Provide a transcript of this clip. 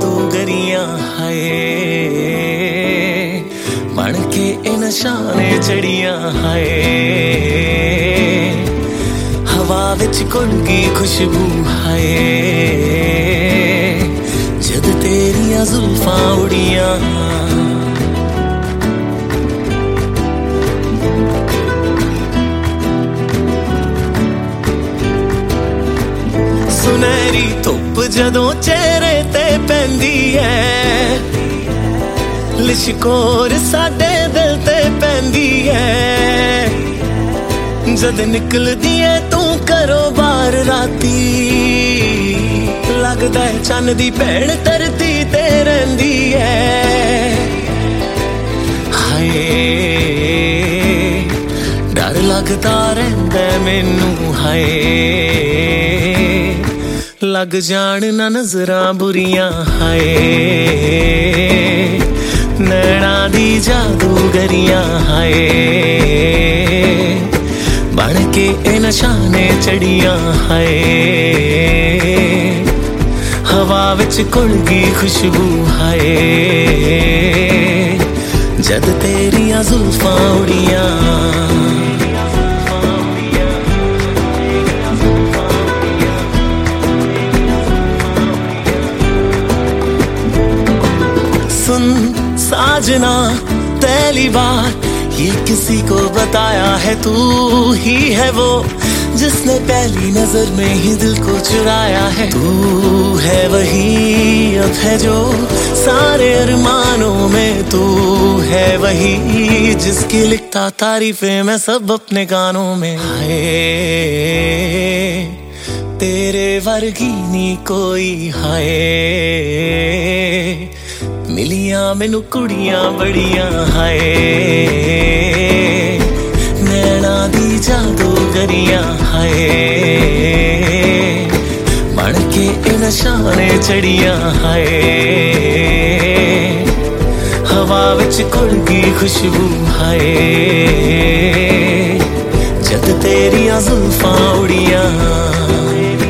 जादूगरियां हाय बन के इन शाने चढ़ियां हाय हवा विच घुल गई खुशबू हाय जद तेरियां जुल्फां उड़ियां सुनहरी धुप जदों चेहरे ते पैंदी है लिशकोर साडे दिल ते पैंदी है जद निकलदी है तू घरों बाहर राती लगदा है चन्न दी भैण धरती ते रहिंदी है हाय डर लगदा रहिंदा मैनू हाय लग जान ना नजरां बुरियां हाय नैना दी जादूगरियां हाय बन के इन शाने चढ़ियां हाय हवा विच घुल गई खुशबू हाय जद तेरियां जुल्फां उड़ियां साजना पहली बार ये किसी को बताया है तू ही है वो जिसने पहली नजर में ही दिल को चुराया है तू है वही अब है जो सारे अरमानों में तू है वही जिसकी लिखता तारीफें मैं सब अपने गानों में हाय तेरे वर्गी नी कोई हाय मिलियां मैनू कुड़ियां बड़ियां हाय नैना दी जादूगरियां हाय बन के इन शाने चढ़ियां हाय हवा विच घुल गई खुशबू हाय जद तेरियां जुल्फां उड़ियां